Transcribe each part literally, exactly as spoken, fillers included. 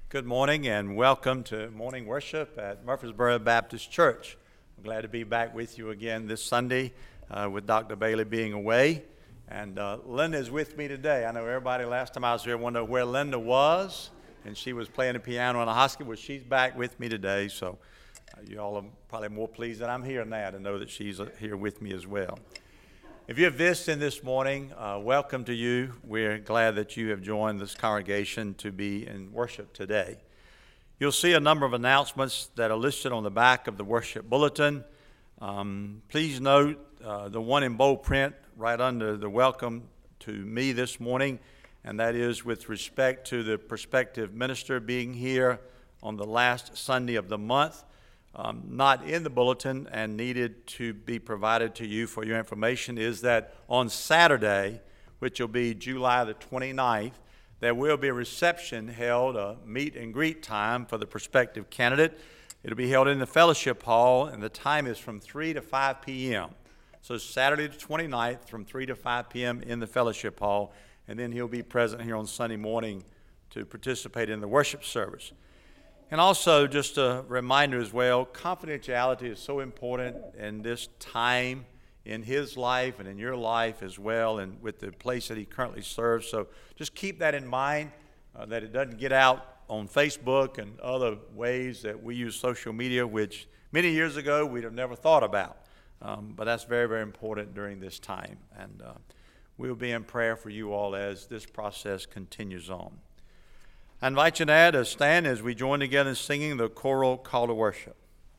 Good morning and welcome to morning worship at Murfreesboro Baptist Church. I'm glad to be back with you again this Sunday uh, with Doctor Bailey being away. And uh, Linda is with me today. I know everybody last time I was here wondered where Linda was, and she was playing the piano in a hospital. Well, she's back with me today, so uh, you all are probably more pleased that I'm here now to know that she's uh, here with me as well. If you're visiting this morning, uh, welcome to you. We're glad that you have joined this congregation to be in worship today. You'll see a number of announcements that are listed on the back of the worship bulletin. Um, please note uh, the one in bold print right under the welcome to me this morning, and that is with respect to the prospective minister being here on the last Sunday of the month. Um, not in the bulletin and needed to be provided to you for your information is that on Saturday, which will be July the twenty-ninth, there will be a reception held, a meet and greet time for the prospective candidate. It'll be held in the fellowship hall, and the time is from three to five p.m. So Saturday the twenty-ninth from three to five p.m. in the fellowship hall, and then he'll be present here on Sunday morning to participate in the worship service. And also, just a reminder as well, confidentiality is so important in this time in his life and in your life as well, and with the place that he currently serves. So just keep that in mind, uh, that it doesn't get out on Facebook and other ways that we use social media, which many years ago we'd have never thought about. Um, but that's very, very important during this time. And uh, we'll be in prayer for you all as this process continues on. I invite you now to stand as we join together in singing the choral call to worship.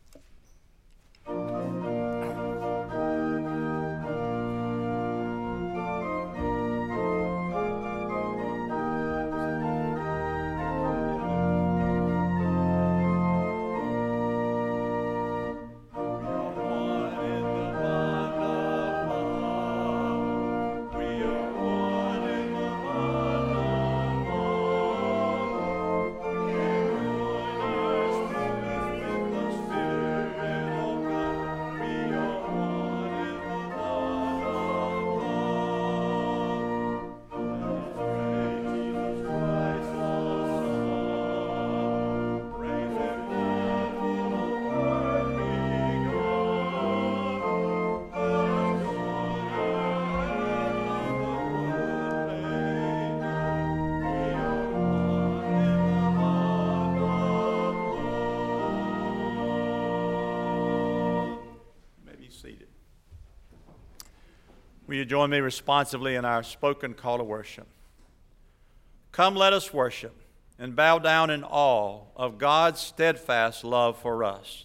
Will you join me responsively in our spoken call to worship? Come, let us worship and bow down in awe of God's steadfast love for us.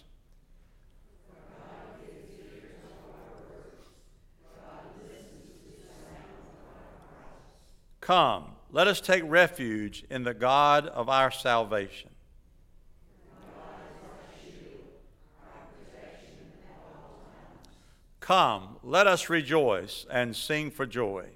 Come, let us take refuge in the God of our salvation. Come, let us rejoice and sing for joy.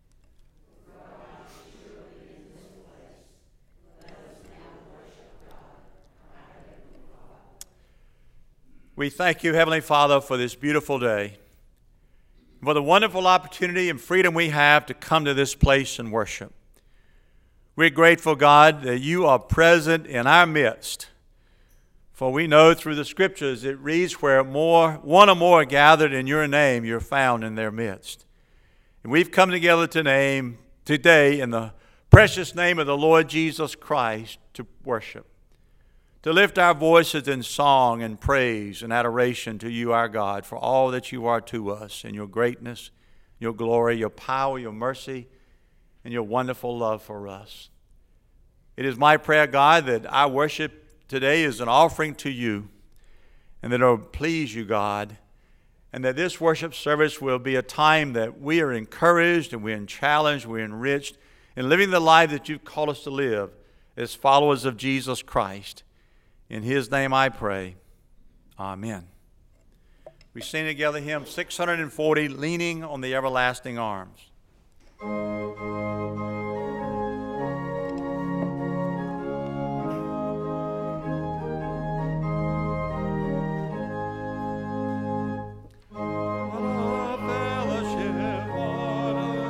We thank you, Heavenly Father, for this beautiful day, for the wonderful opportunity and freedom we have to come to this place and worship. We're grateful, God, that you are present in our midst. For we know through the Scriptures it reads, where more, one or more are gathered in your name, you're found in their midst. And we've come together to name today in the precious name of the Lord Jesus Christ to worship, to lift our voices in song and praise and adoration to you, our God, for all that you are to us in your greatness, your glory, your power, your mercy, and your wonderful love for us. It is my prayer, God, that our worship today is an offering to you, and that it will please you, God, and that this worship service will be a time that we are encouraged and we're challenged, we're enriched in living the life that you've called us to live as followers of Jesus Christ. In his name I pray. Amen. We sing together hymn six hundred forty, Leaning on the Everlasting Arms.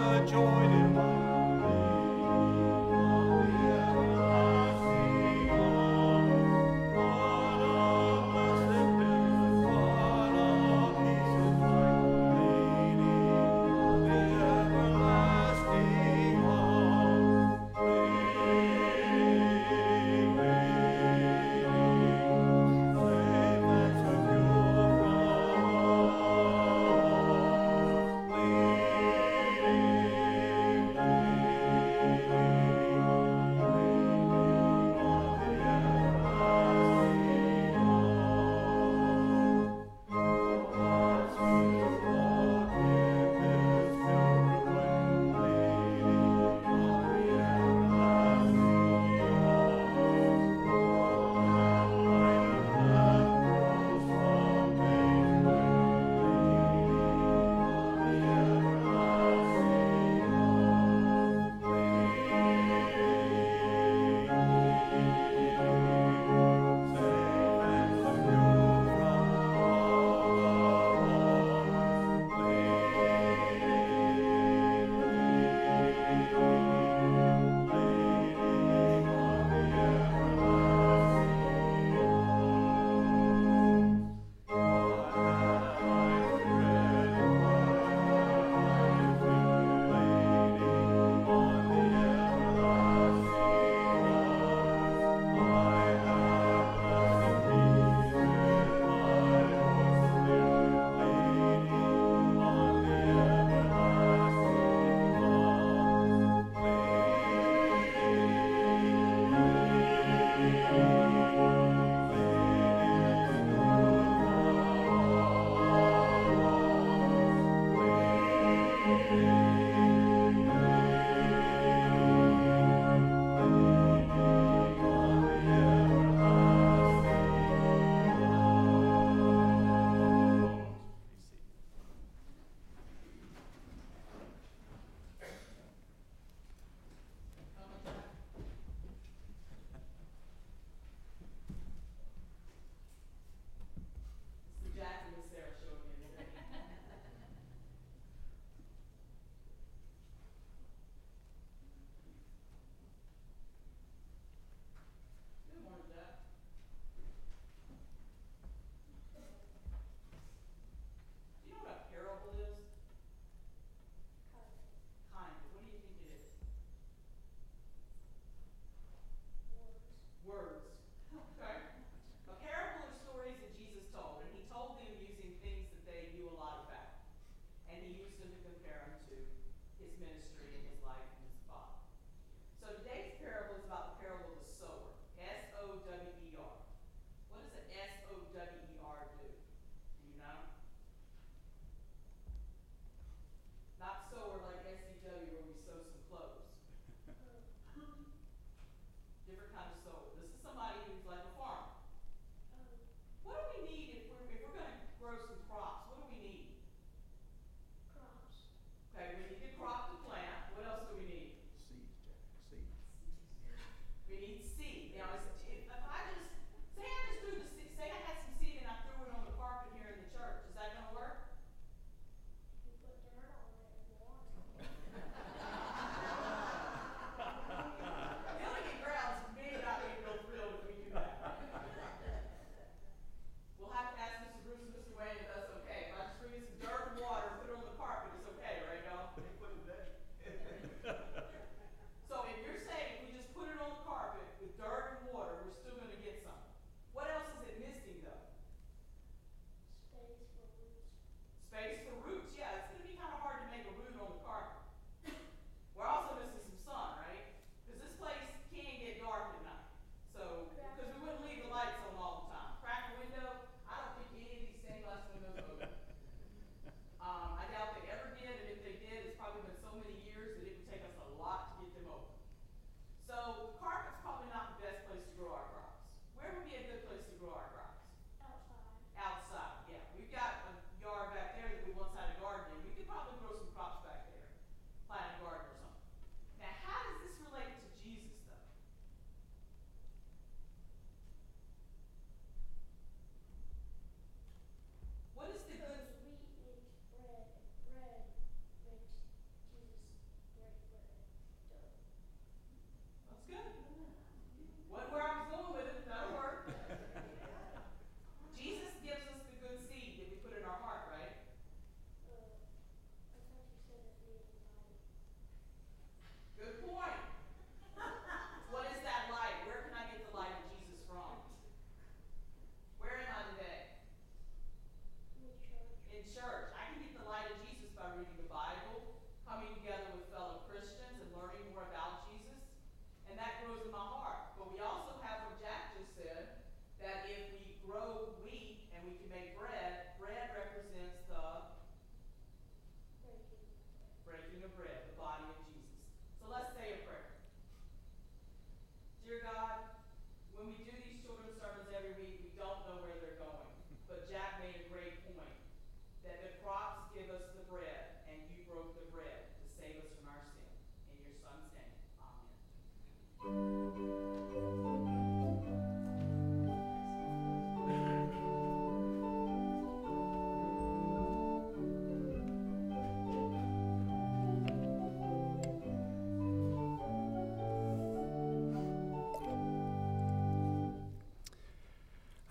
Join in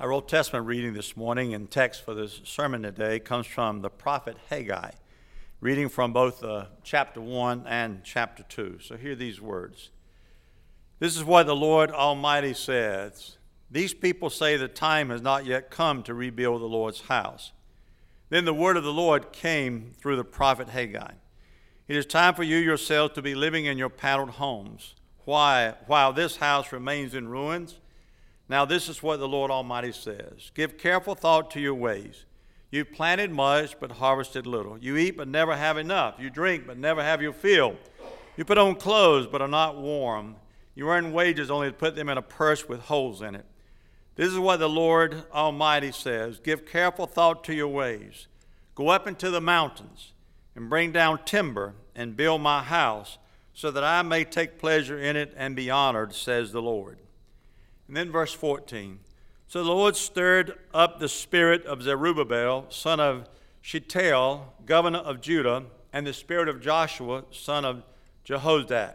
Our Old Testament reading this morning and text for this sermon today comes from the prophet Haggai, reading from both uh, chapter one and chapter two. So hear these words. This is what the Lord Almighty says. These people say the time has not yet come to rebuild the Lord's house. Then the word of the Lord came through the prophet Haggai. It is time for you yourselves to be living in your paneled homes. Why, while this house remains in ruins? Now this is what the Lord Almighty says. Give careful thought to your ways. You planted much, but harvested little. You eat, but never have enough. You drink, but never have your fill. You put on clothes, but are not warm. You earn wages only to put them in a purse with holes in it. This is what the Lord Almighty says. Give careful thought to your ways. Go up into the mountains and bring down timber and build my house, so that I may take pleasure in it and be honored, says the Lord. And then verse fourteen. So the Lord stirred up the spirit of Zerubbabel, son of Shealtiel, governor of Judah, and the spirit of Joshua, son of Jehozadak,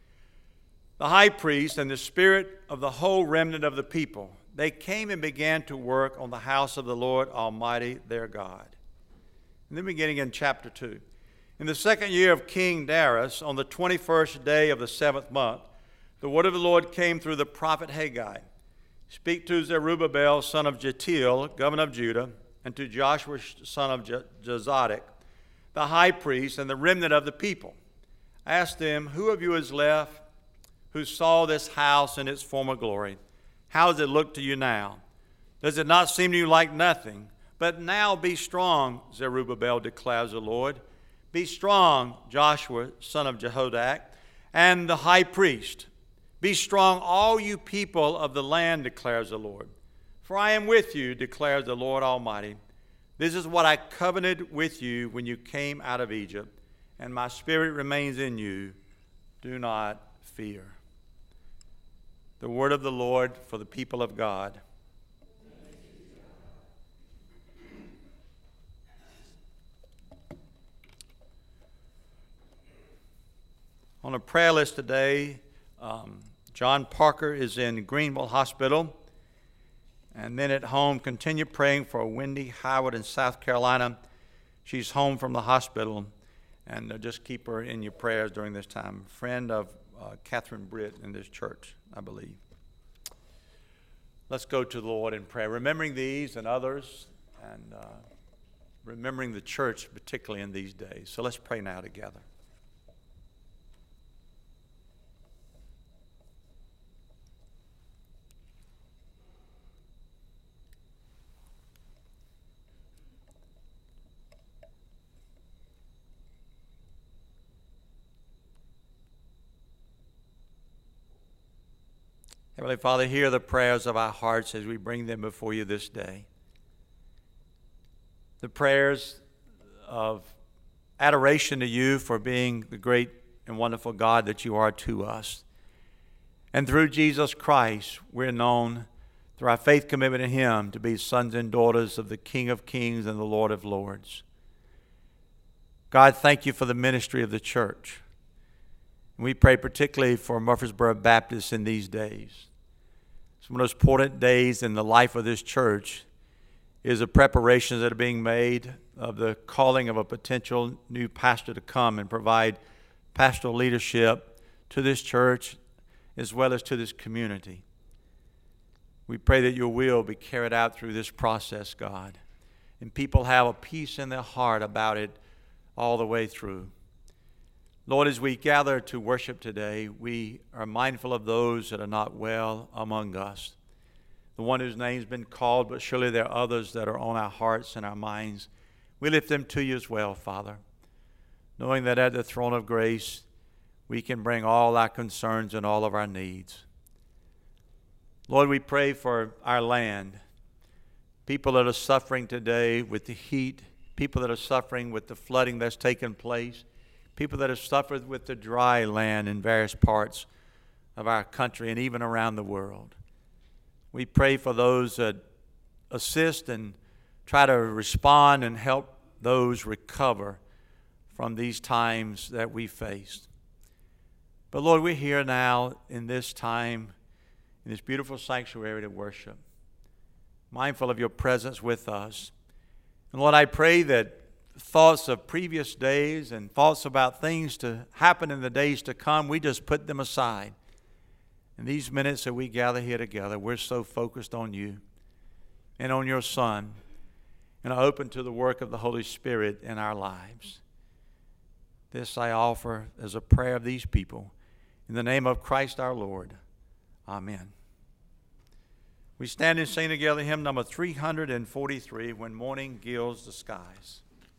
the high priest, and the spirit of the whole remnant of the people. They came and began to work on the house of the Lord Almighty their God. And then beginning in chapter two. In the second year of King Darius, on the twenty-first day of the seventh month, the word of the Lord came through the prophet Haggai. Speak to Zerubbabel, son of Shealtiel, governor of Judah, and to Joshua, son of Jozadak, the high priest, and the remnant of the people. Ask them, who of you is left who saw this house in its former glory? How does it look to you now? Does it not seem to you like nothing? But now be strong, Zerubbabel, declares the Lord. Be strong, Joshua, son of Jehozadak, and the high priest. Be strong, all you people of the land, declares the Lord. For I am with you, declares the Lord Almighty. This is what I covenanted with you when you came out of Egypt, and my spirit remains in you. Do not fear. The word of the Lord for the people of God. On a prayer list today, um, John Parker is in Greenville Hospital. And then at home, continue praying for Wendy Howard in South Carolina. She's home from the hospital. And uh, just keep her in your prayers during this time. Friend of uh, Catherine Britt in this church, I believe. Let's go to the Lord in prayer. Remembering these and others, and uh, remembering the church, particularly in these days. So let's pray now together. Heavenly Father, hear the prayers of our hearts as we bring them before you this day. The prayers of adoration to you for being the great and wonderful God that you are to us. And through Jesus Christ, we're known through our faith commitment in him to be sons and daughters of the King of Kings and the Lord of Lords. God, thank you for the ministry of the church. We pray particularly for Murfreesboro Baptist in these days. Some of those important days in the life of this church is the preparations that are being made of the calling of a potential new pastor to come and provide pastoral leadership to this church as well as to this community. We pray that your will be carried out through this process, God, and people have a peace in their heart about it all the way through. Lord, as we gather to worship today, we are mindful of those that are not well among us. The one whose name's been called, but surely there are others that are on our hearts and our minds. We lift them to you as well, Father, knowing that at the throne of grace, we can bring all our concerns and all of our needs. Lord, we pray for our land, people that are suffering today with the heat, people that are suffering with the flooding that's taken place, people that have suffered with the dry land in various parts of our country and even around the world. We pray for those that assist and try to respond and help those recover from these times that we faced. But Lord, we're here now in this time, in this beautiful sanctuary to worship. mindful of your presence with us. And Lord, I pray that thoughts of previous days and thoughts about things to happen in the days to come, we just put them aside. In these minutes that we gather here together, we're so focused on you and on your Son, and are open to the work of the Holy Spirit in our lives. This I offer as a prayer of these people. In the name of Christ our Lord. Amen. We stand and sing together hymn number three hundred forty-three, When Morning Gilds the Skies.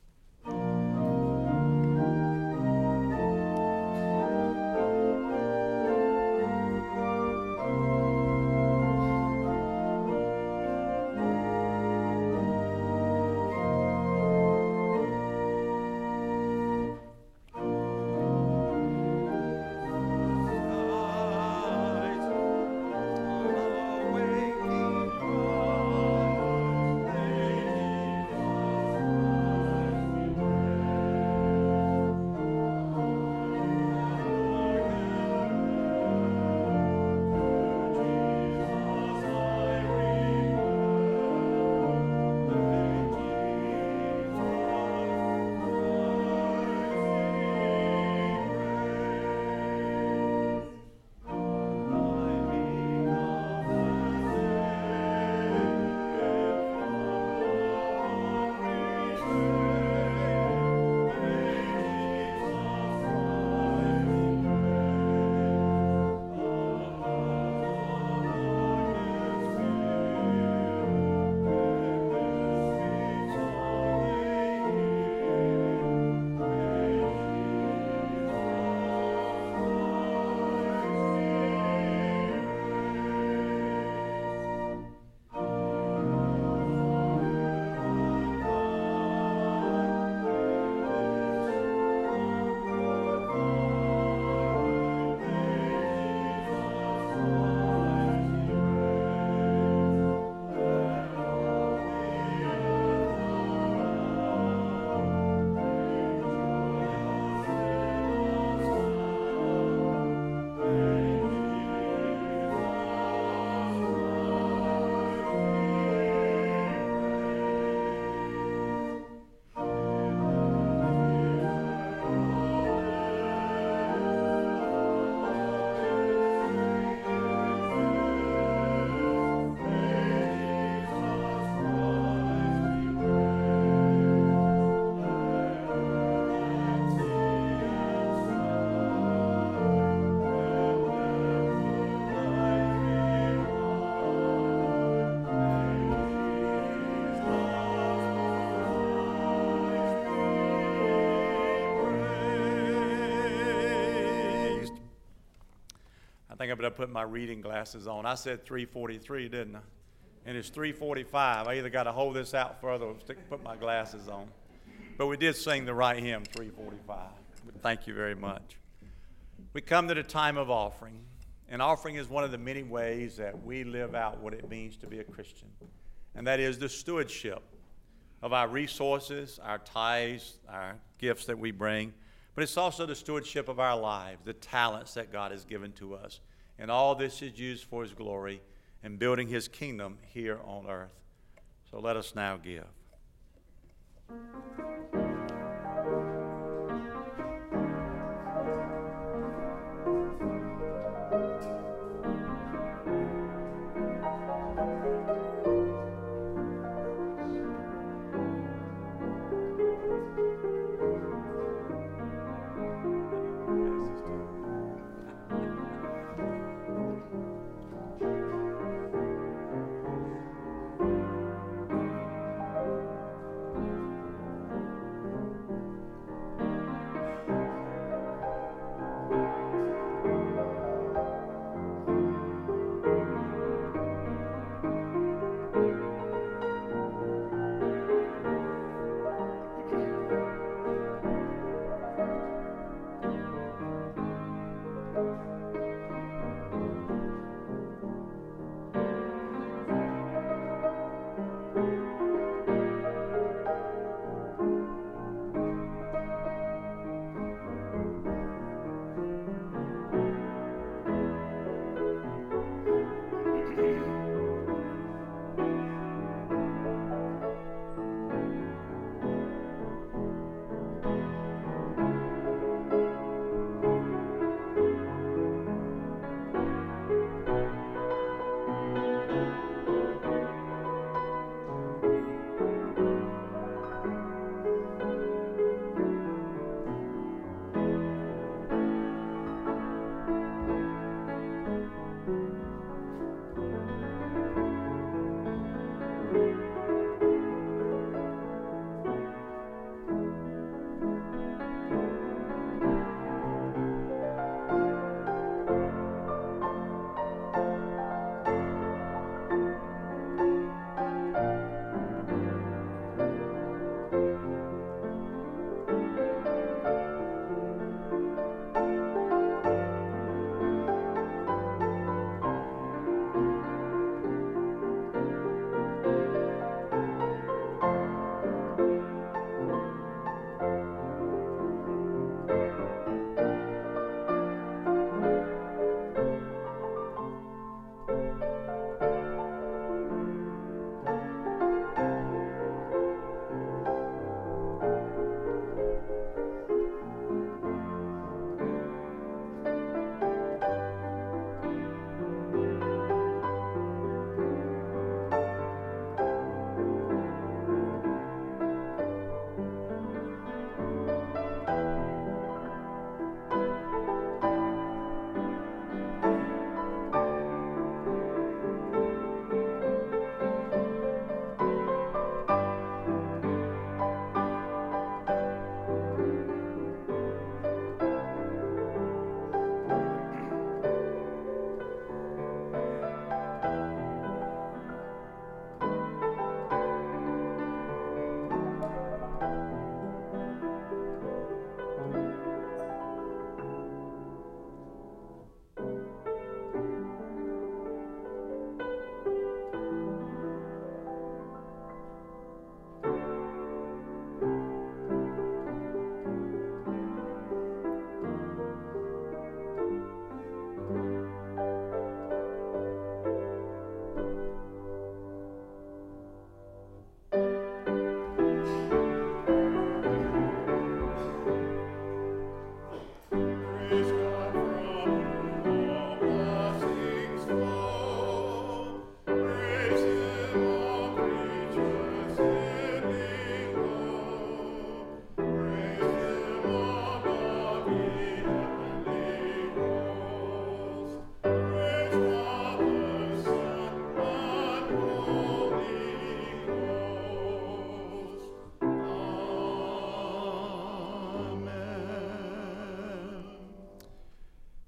I think I better put my reading glasses on. I said three forty-three, didn't I? And it's three forty-five. I either got to hold this out further or stick, put my glasses on. But we did sing the right hymn, three forty-five. But thank you very much. We come to the time of offering. And offering is one of the many ways that we live out what it means to be a Christian. And that is the stewardship of our resources, our tithes, our gifts that we bring. But it's also the stewardship of our lives, the talents that God has given to us. And all this is used for his glory and building his kingdom here on earth. So let us now give.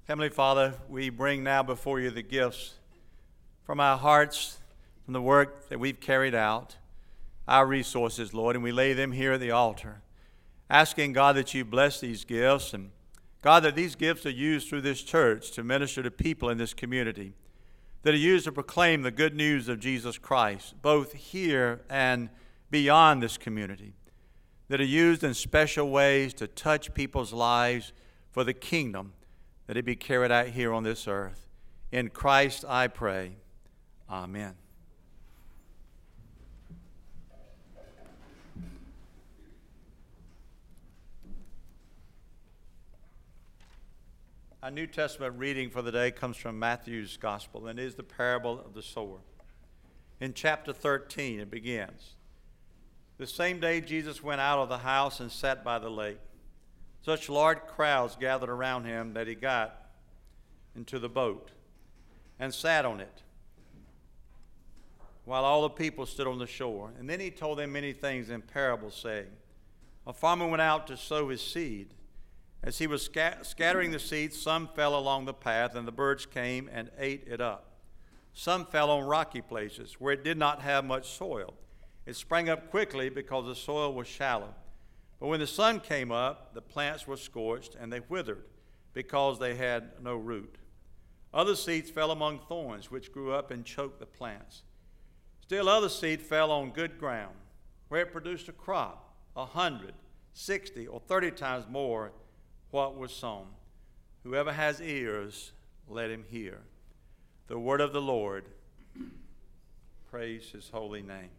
Heavenly Father, we bring now before you the gifts from our hearts, from the work that we've carried out, our resources, Lord, and we lay them here at the altar, asking, God, that you bless these gifts, and God, that these gifts are used through this church to minister to people in this community, that are used to proclaim the good news of Jesus Christ, both here and beyond this community, that are used in special ways to touch people's lives for the kingdom, that it be carried out here on this earth. In Christ I pray. Amen. Our New Testament reading for the day comes from Matthew's Gospel, and is the parable of the sower. In chapter thirteen, it begins. The same day Jesus went out of the house and sat by the lake. Such large crowds gathered around him that he got into the boat and sat on it, while all the people stood on the shore. And then he told them many things in parables, saying, a farmer went out to sow his seed. As he was scat- scattering the seed, some fell along the path, and the birds came and ate it up. Some fell on rocky places, where it did not have much soil. It sprang up quickly because the soil was shallow. But when the sun came up, the plants were scorched, and they withered, because they had no root. Other seeds fell among thorns, which grew up and choked the plants. Still other seed fell on good ground, where it produced a crop, a hundred, sixty, or thirty times more what was sown. Whoever has ears, let him hear. The word of the Lord. Praise his holy name.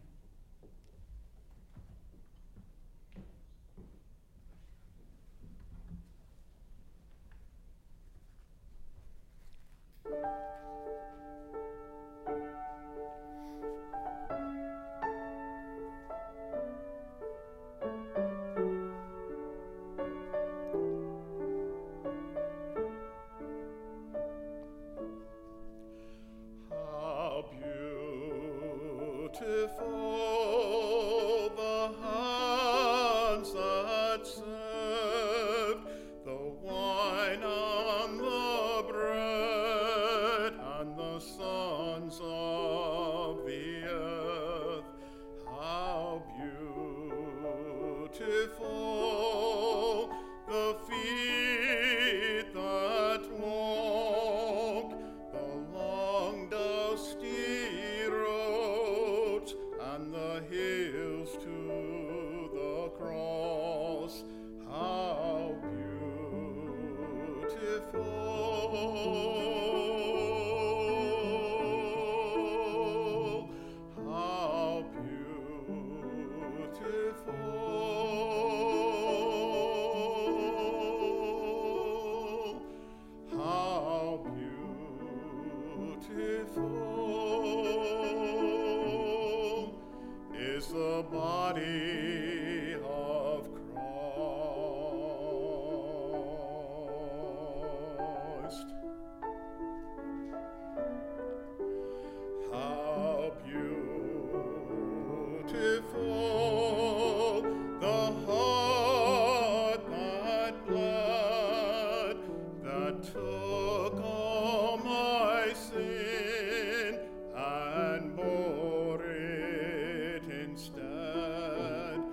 Instead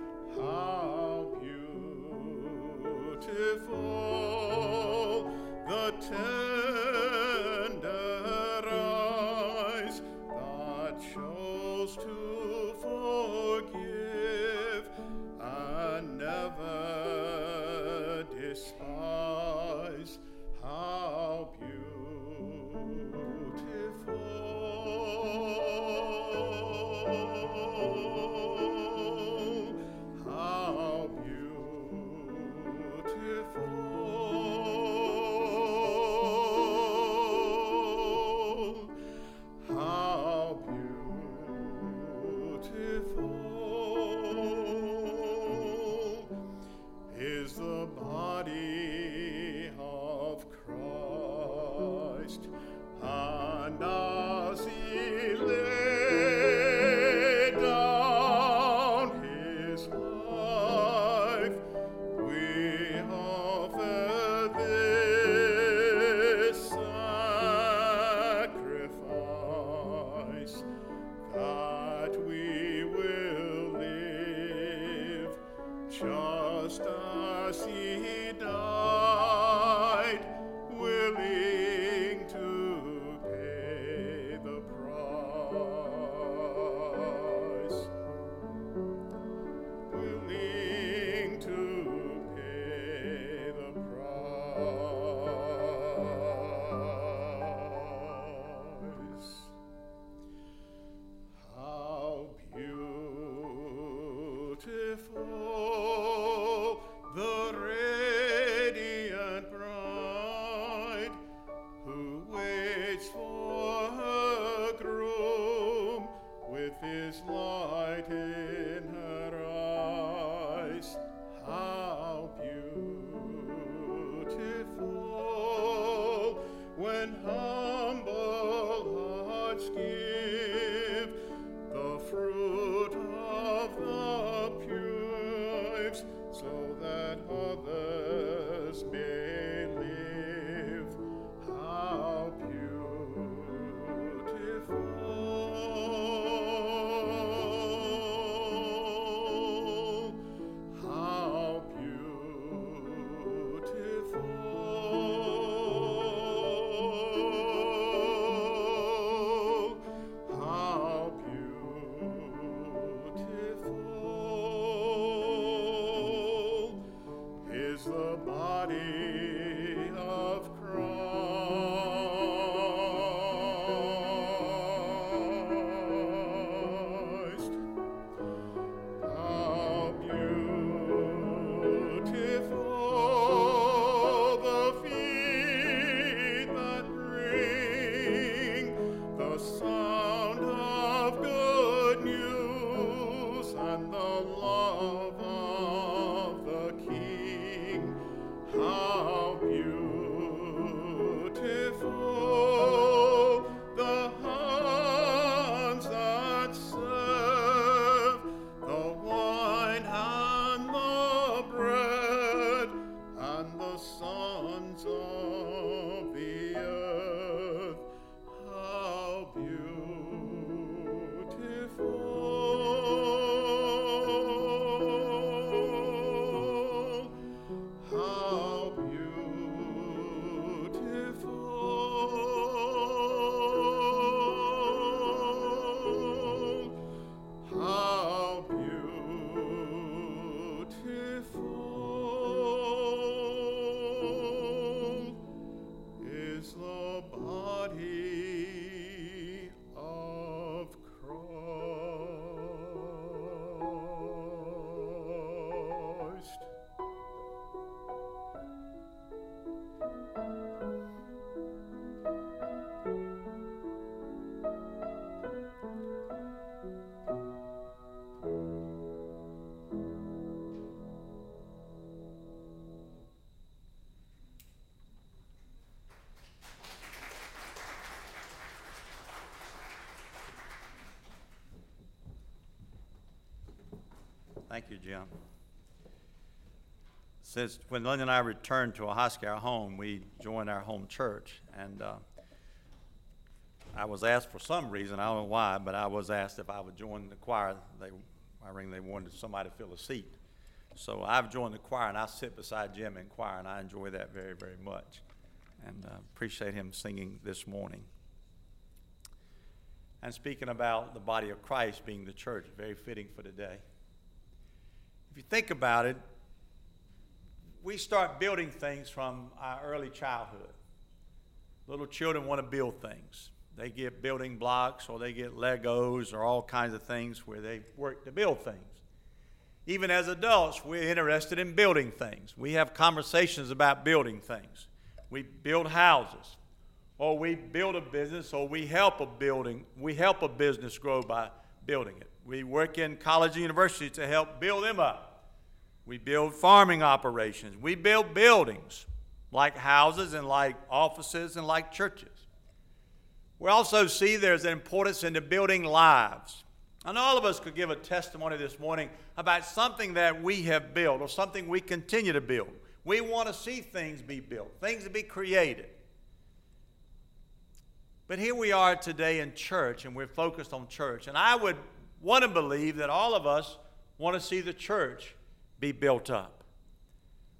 just as he died, willing to pay the price, willing to pay the price. How beautiful the radiant bride who waits for her groom with his light in her eyes. How beautiful when humble hearts give the fruit of the pure, so that others may live. How beautiful, how beautiful, how beautiful is the body of Christ. How beautiful the feet that bring the sound of good news and the love of the King. How beautiful the hands that serve the wine and the bread, and the sons of the earth. How beautiful, how beautiful, how beautiful is the body of Christ. Thank you, Jim. Since when Linda and I returned to Ahoskie, our home, we joined our home church, and uh, I was asked for some reason, I don't know why, but I was asked if I would join the choir. They, I think they wanted somebody to fill a seat. So I've joined the choir, and I sit beside Jim in choir, and I enjoy that very, very much, and uh, appreciate him singing this morning. And speaking about the body of Christ being the church, very fitting for today. If you think about it, we start building things from our early childhood. Little children want to build things. They get building blocks, or they get Legos, or all kinds of things where they work to build things. Even as adults, we're interested in building things. We have conversations about building things. We build houses, or we build a business, or we help a building, we help a business grow by building it. We work in college and university to help build them up. We build farming operations. We build buildings like houses and like offices and like churches. We also see there's an importance in the building lives. And all of us could give a testimony this morning about something that we have built or something we continue to build. We want to see things be built, things to be created. But here we are today in church, and we're focused on church. And I would want to believe that all of us want to see the church be built up.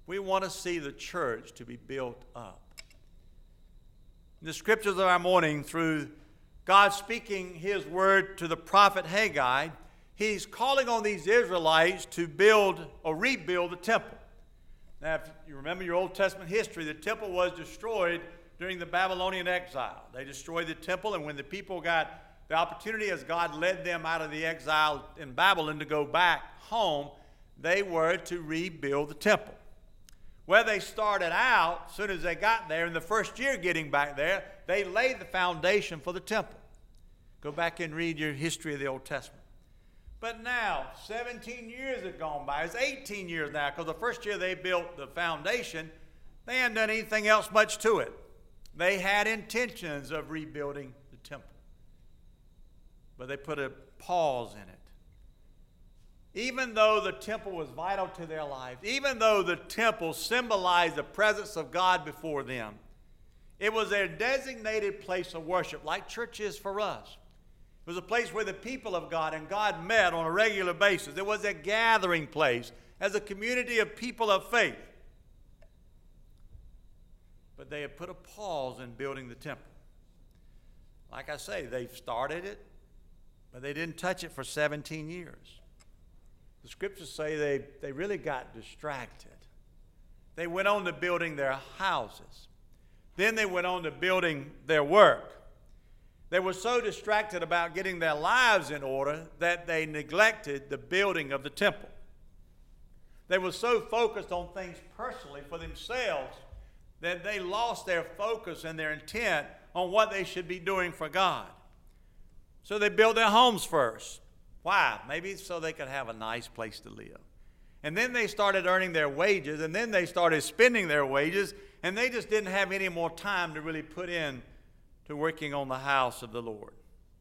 We want to see the church to be built up. In the scriptures of our morning, through God speaking his word to the prophet Haggai, he's calling on these Israelites to build or rebuild the temple. Now, if you remember your Old Testament history, the temple was destroyed during the Babylonian exile. They destroyed the temple, and when the people got the opportunity, as God led them out of the exile in Babylon to go back home, they were to rebuild the temple. Where they started out, as soon as they got there, in the first year getting back there, they laid the foundation for the temple. Go back and read your history of the Old Testament. But now, seventeen years have gone by. It's eighteen years now, because the first year they built the foundation, they hadn't done anything else much to it. They had intentions of rebuilding the temple, but they put a pause in it. Even though the temple was vital to their lives, even though the temple symbolized the presence of God before them, it was their designated place of worship, like church is for us. It was a place where the people of God and God met on a regular basis. It was a gathering place as a community of people of faith. But they had put a pause in building the temple. Like I say, they've started it, but they didn't touch it for seventeen years. The scriptures say they, they really got distracted. They went on to building their houses. Then they went on to building their work. They were so distracted about getting their lives in order that they neglected the building of the temple. They were so focused on things personally for themselves that they lost their focus and their intent on what they should be doing for God. So they built their homes first. Why? Maybe so they could have a nice place to live. And then they started earning their wages, and then they started spending their wages, and they just didn't have any more time to really put in to working on the house of the Lord.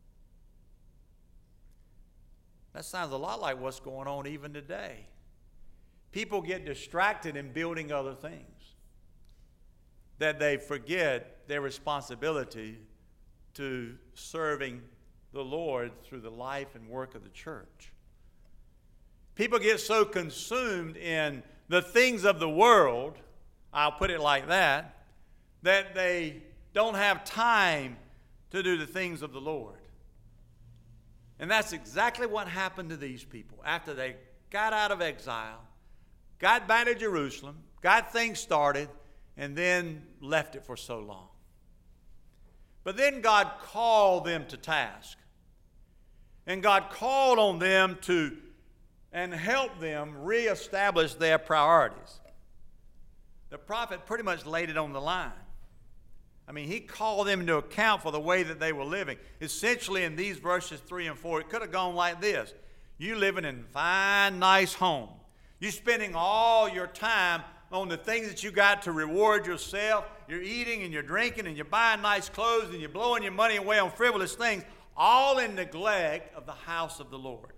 That sounds a lot like what's going on even today. People get distracted in building other things, that they forget their responsibility to serving the Lord through the life and work of the church. People get so consumed in the things of the world, I'll put it like that, that they don't have time to do the things of the Lord. And that's exactly what happened to these people after they got out of exile, got back to Jerusalem, got things started, and then left it for so long. But then God called them to task. And God called on them to and help them reestablish their priorities. The prophet pretty much laid it on the line. I mean, he called them into account for the way that they were living. Essentially, in these verses three and four, it could have gone like this. You living in a fine, nice home. You spending all your time on the things that you got to reward yourself. You're eating and you're drinking and you're buying nice clothes and you're blowing your money away on frivolous things, all in neglect of the house of the Lord.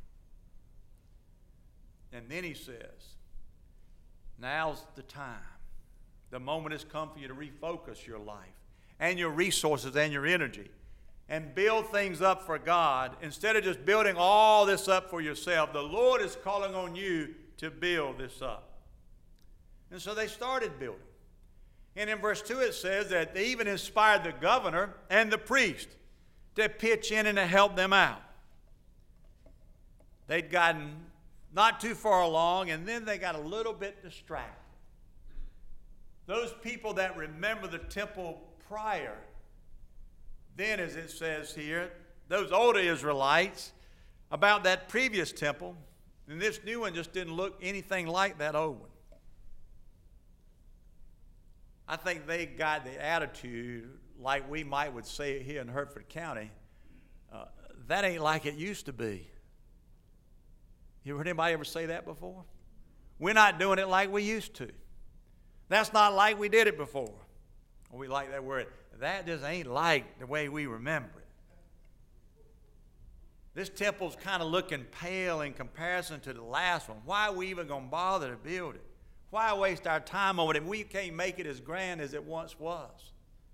And then he says, now's the time. The moment has come for you to refocus your life and your resources and your energy and build things up for God instead of just building all this up for yourself. The Lord is calling on you to build this up. And so they started building. And in verse two it says that they even inspired the governor and the priest to pitch in and to help them out. They'd gotten not too far along, and then they got a little bit distracted. Those people that remember the temple prior, then as it says here, those older Israelites, about that previous temple, and this new one just didn't look anything like that old one. I think they got the attitude, like we might would say it here in Hertford County, uh, that ain't like it used to be. You heard anybody ever say that before? We're not doing it like we used to. That's not like we did it before. We like that word. That just ain't like the way we remember it. This temple's kind of looking pale in comparison to the last one. Why are we even going to bother to build it? Why waste our time on it if we can't make it as grand as it once was?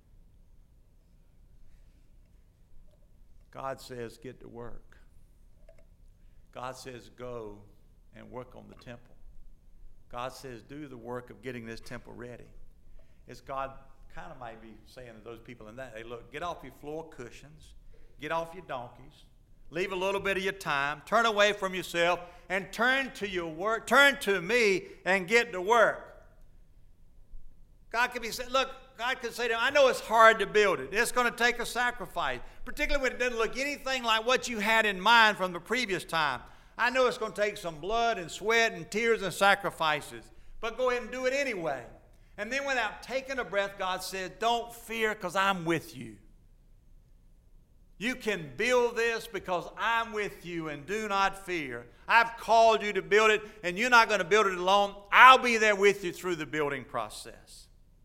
God says, get to work. God says, go and work on the temple. God says, do the work of getting this temple ready. It's God kind of might be saying to those people in that, hey, look, get off your floor cushions, get off your donkeys, leave a little bit of your time, turn away from yourself, and turn to your work, turn to me and get to work. God could be saying, look, God could say to him, I know it's hard to build it. It's going to take a sacrifice, particularly when it doesn't look anything like what you had in mind from the previous time. I know it's going to take some blood and sweat and tears and sacrifices, but go ahead and do it anyway. And then without taking a breath, God says, don't fear because I'm with you. You can build this because I'm with you, and do not fear. I've called you to build it, and you're not going to build it alone. I'll be there with you through the building process.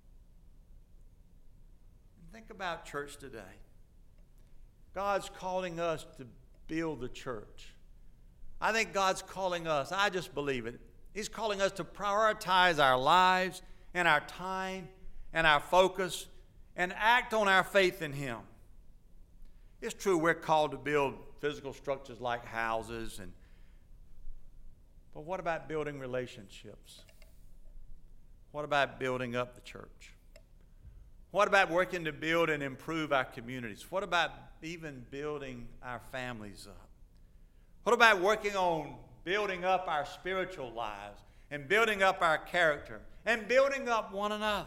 Think about church today. God's calling us to build the church. I think God's calling us, I just believe it, He's calling us to prioritize our lives and our time and our focus and act on our faith in Him. It's true we're called to build physical structures like houses, and but what about building relationships? What about building up the church? What about working to build and improve our communities? What about even building our families up? What about working on building up our spiritual lives and building up our character and building up one another?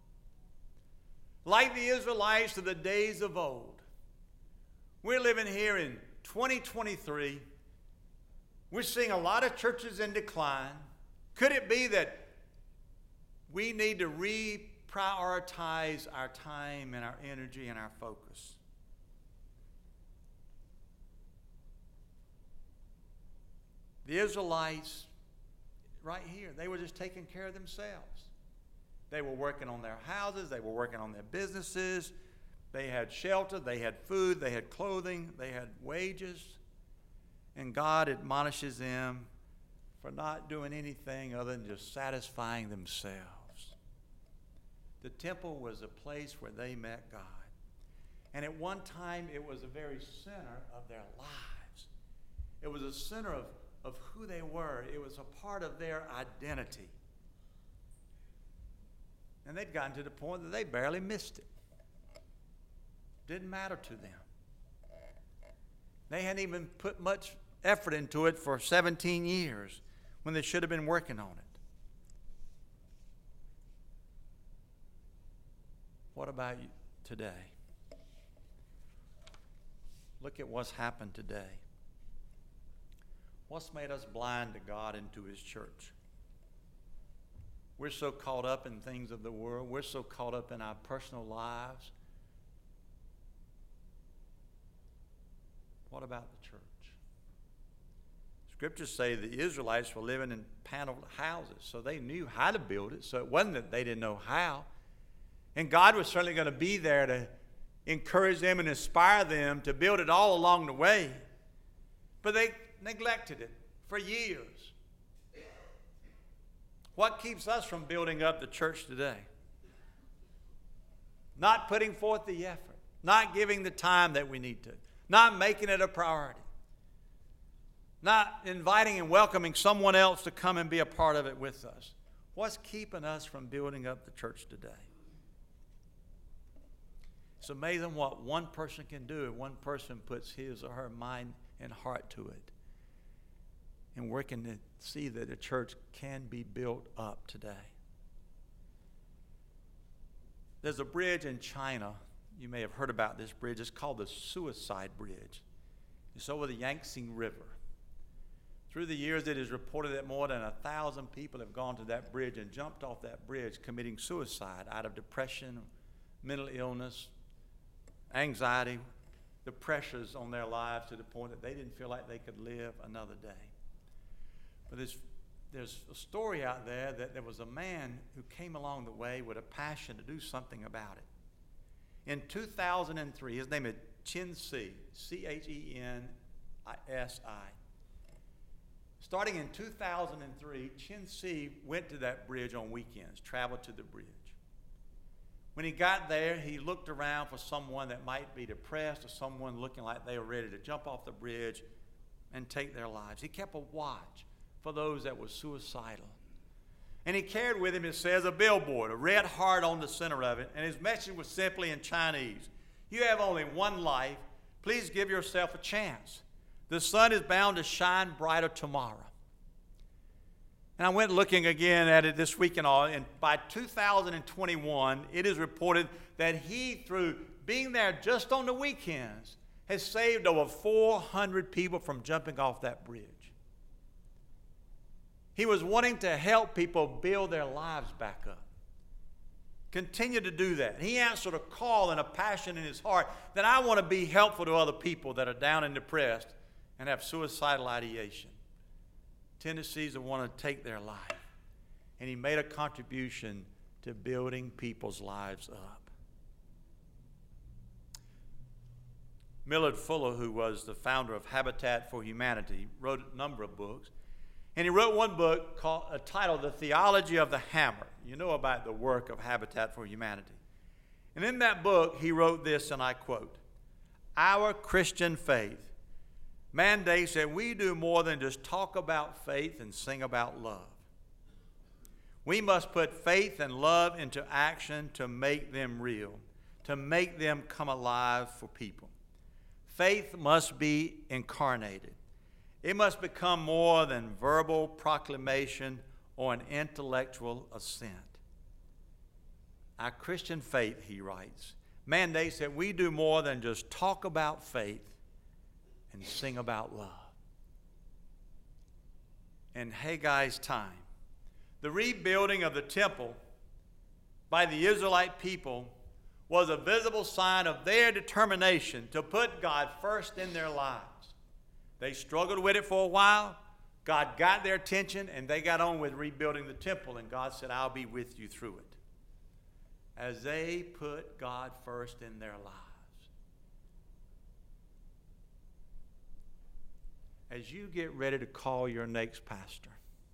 Like the Israelites of the days of old, we're living here in twenty twenty-three. We're seeing a lot of churches in decline. Could it be that we need to reprioritize our time and our energy and our focus? The Israelites, right here, they were just taking care of themselves. They were working on their houses. They were working on their businesses. They had shelter. They had food. They had clothing. They had wages. And God admonishes them for not doing anything other than just satisfying themselves. The temple was a place where they met God. And at one time, it was the very center of their lives. It was a center of of who they were. It was a part of their identity. And they'd gotten to the point that they barely missed it. Didn't matter to them. They hadn't even put much effort into it for seventeen years when they should have been working on it. What about you today? Look at what's happened today. What's made us blind to God and to His church? We're so caught up in things of the world. We're so caught up in our personal lives. What about the church? Scriptures say the Israelites were living in paneled houses, so they knew how to build it. So it wasn't that they didn't know how. And God was certainly going to be there to encourage them and inspire them to build it all along the way. But they neglected it for years. What keeps us from building up the church today? Not putting forth the effort, not giving the time that we need to, not making it a priority, not inviting and welcoming someone else to come and be a part of it with us. What's keeping us from building up the church today? It's amazing what one person can do if one person puts his or her mind and heart to it, and working to see that a church can be built up today. There's a bridge in China. You may have heard about this bridge. It's called the Suicide Bridge. It's over the Yangtze River. Through the years, it is reported that more than a thousand people have gone to that bridge and jumped off that bridge committing suicide out of depression, mental illness, anxiety, the pressures on their lives to the point that they didn't feel like they could live another day. But there's, there's a story out there that there was a man who came along the way with a passion to do something about it. In two thousand three, his name is Chen Si, C H E N S I. Starting in two thousand three, Chen Si went to that bridge on weekends, traveled to the bridge. When he got there, he looked around for someone that might be depressed or someone looking like they were ready to jump off the bridge and take their lives. He kept a watch for those that were suicidal. And he carried with him, it says, a billboard, a red heart on the center of it. And his message was simply in Chinese. You have only one life. Please give yourself a chance. The sun is bound to shine brighter tomorrow. And I went looking again at it this week and all. And by two thousand twenty-one, it is reported that he, through being there just on the weekends, has saved over four hundred people from jumping off that bridge. He was wanting to help people build their lives back up. Continue to do that. He answered a call and a passion in his heart that I want to be helpful to other people that are down and depressed and have suicidal ideation, tendencies to want to take their life. And he made a contribution to building people's lives up. Millard Fuller, who was the founder of Habitat for Humanity, wrote a number of books. And he wrote one book called, uh, titled The Theology of the Hammer. You know about the work of Habitat for Humanity. And in that book, he wrote this, and I quote, "Our Christian faith mandates that we do more than just talk about faith and sing about love. We must put faith and love into action to make them real, to make them come alive for people. Faith must be incarnated. It must become more than verbal proclamation or an intellectual assent. Our Christian faith," he writes, "mandates that we do more than just talk about faith and sing about love." In Haggai's time, the rebuilding of the temple by the Israelite people was a visible sign of their determination to put God first in their lives. They struggled with it for a while. God got their attention, and they got on with rebuilding the temple, and God said, "I'll be with you through it." As they put God first in their lives. As you get ready to call your next pastor,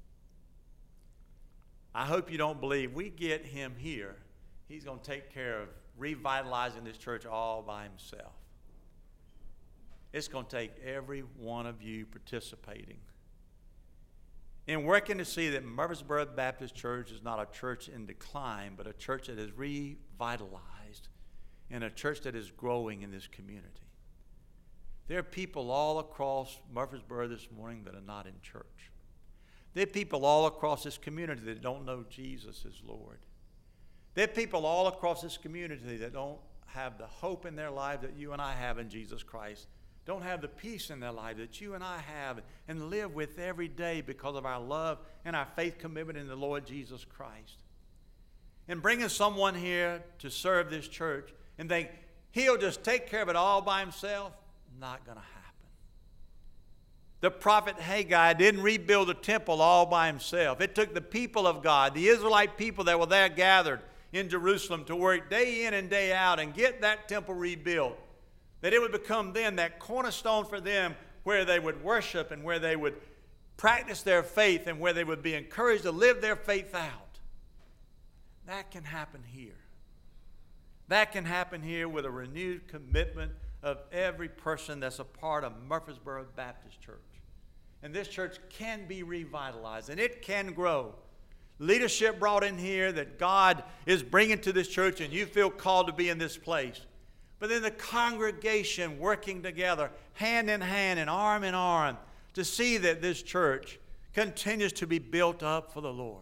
I hope you don't believe we get him here, he's going to take care of revitalizing this church all by himself. It's going to take every one of you participating in working to see that Murfreesboro Baptist Church is not a church in decline, but a church that is revitalized and a church that is growing in this community. There are people all across Murfreesboro this morning that are not in church. There are people all across this community that don't know Jesus as Lord. There are people all across this community that don't have the hope in their life that you and I have in Jesus Christ, don't have the peace in their life that you and I have and live with every day because of our love and our faith commitment in the Lord Jesus Christ. And bringing someone here to serve this church and think he'll just take care of it all by himself, not going to happen. The prophet Haggai didn't rebuild the temple all by himself. It took the people of God, the Israelite people that were there gathered in Jerusalem, to work day in and day out and get that temple rebuilt. That it would become then that cornerstone for them where they would worship and where they would practice their faith and where they would be encouraged to live their faith out. That can happen here. That can happen here with a renewed commitment of every person that's a part of Murfreesboro Baptist Church. And this church can be revitalized and it can grow. Leadership brought in here that God is bringing to this church, and you feel called to be in this place. But then the congregation working together, hand in hand and arm in arm, to see that this church continues to be built up for the Lord.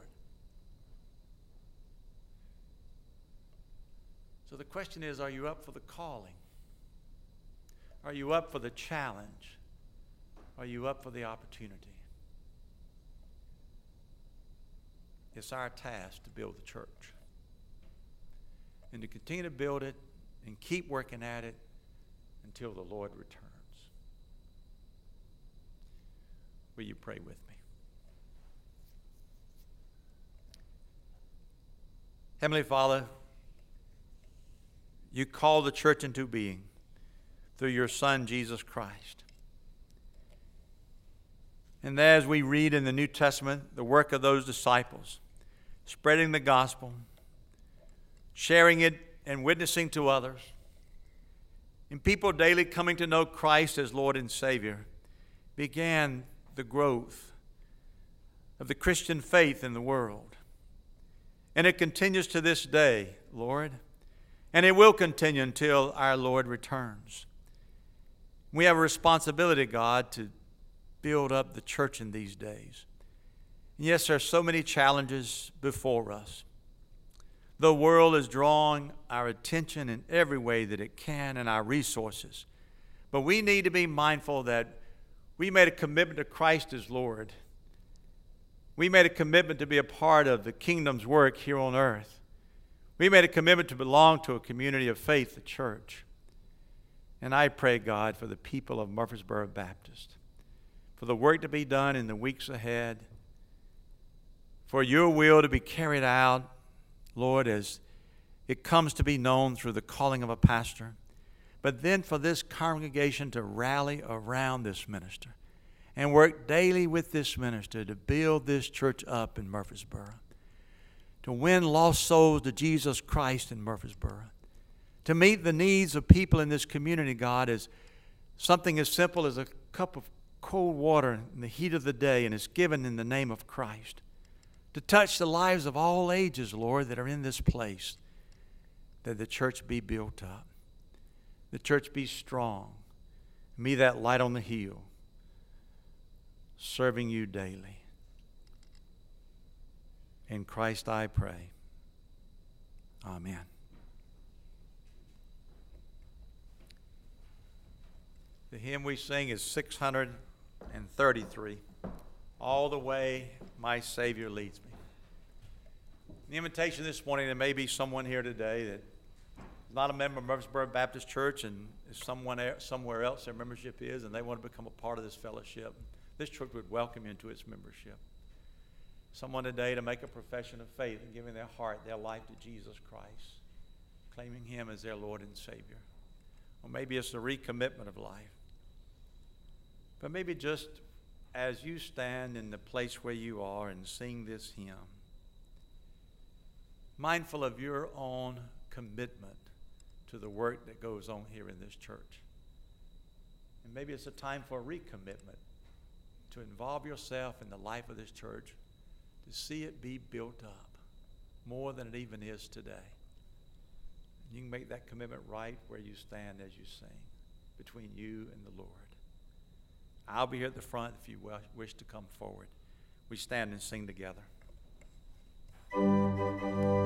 So the question is, are you up for the calling? Are you up for the challenge? Are you up for the opportunity? It's our task to build the church and to continue to build it and keep working at it until the Lord returns. Will you pray with me? Heavenly Father, you call the church into being through your Son, Jesus Christ. And as we read in the New Testament, the work of those disciples, spreading the gospel, sharing it and witnessing to others, and people daily coming to know Christ as Lord and Savior, began the growth of the Christian faith in the world. And it continues to this day, Lord. And it will continue until our Lord returns. We have a responsibility, God, to build up the church in these days. Yes, there are so many challenges before us. The world is drawing our attention in every way that it can and our resources. But we need to be mindful that we made a commitment to Christ as Lord. We made a commitment to be a part of the kingdom's work here on earth. We made a commitment to belong to a community of faith, the church. And I pray, God, for the people of Murfreesboro Baptist, for the work to be done in the weeks ahead, for your will to be carried out, Lord, as it comes to be known through the calling of a pastor, but then for this congregation to rally around this minister and work daily with this minister to build this church up in Murfreesboro, to win lost souls to Jesus Christ in Murfreesboro, to meet the needs of people in this community, God, as something as simple as a cup of cold water in the heat of the day, and it's given in the name of Christ, to touch the lives of all ages, Lord, that are in this place, that the church be built up, the church be strong, and be that light on the hill, serving you daily. In Christ I pray. Amen. The hymn we sing is six hundred thirty-three. All the way my Savior leads me. The invitation this morning, there may be someone here today that is not a member of Murfreesboro Baptist Church and is someone somewhere else their membership is, and they want to become a part of this fellowship. This church would welcome you into its membership. Someone today to make a profession of faith and giving their heart, their life to Jesus Christ, claiming Him as their Lord and Savior. Or maybe it's the recommitment of life. But maybe just as you stand in the place where you are and sing this hymn, mindful of your own commitment to the work that goes on here in this church. And maybe it's a time for a recommitment to involve yourself in the life of this church, to see it be built up more than it even is today. You can make that commitment right where you stand as you sing, between you and the Lord. I'll be here at the front if you wish to come forward. We stand and sing together.